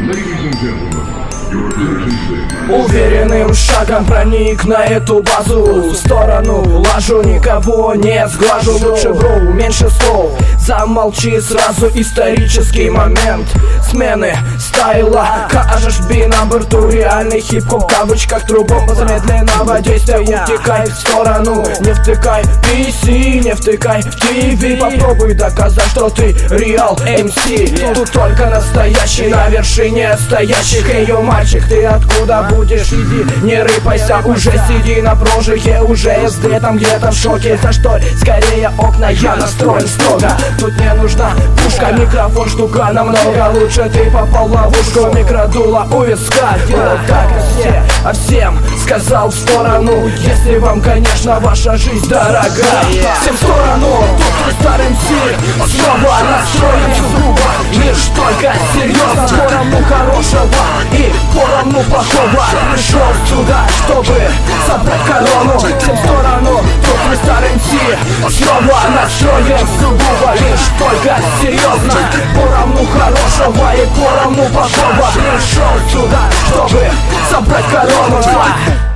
Уверенным шагом проник на эту базу. В сторону лажу, никого не сглажу. Лучше бро, меньше слов, замолчи сразу. Исторический момент смены стайла. HB на борту, реальный хип-хоп в кавычках. Трубом замедленного действия утекай в сторону. Не втыкай в PC, не втыкай в TV. Попробуй доказать, что ты реал MC. Тут только настоящий на вершине стоящих. Эй, мальчик, ты откуда будешь? Иди, не рыпайся, уже сиди на прожиге. Уже СД там где-то в шоке. За что скорее окна, я настроен строго. Тут не нужна пушка, микрофон штука намного лучше. Ты попал в ловушку, микродуло у виска. Делай так и все, а всем сказал в сторону. Если вам, конечно, ваша жизнь дорога. Всем в сторону, тут твой старый МС. Снова настроен грубо, лишь только серьезно. Поровну хорошего и поровну плохого. Пришел сюда, чтобы собрать корону. Всем в сторону, тут твой старый МС. Снова настроен сугубо, лишь только серьезно. Поровну хорошего и поровну плохого. Пришел сюда, чтобы собрать корону.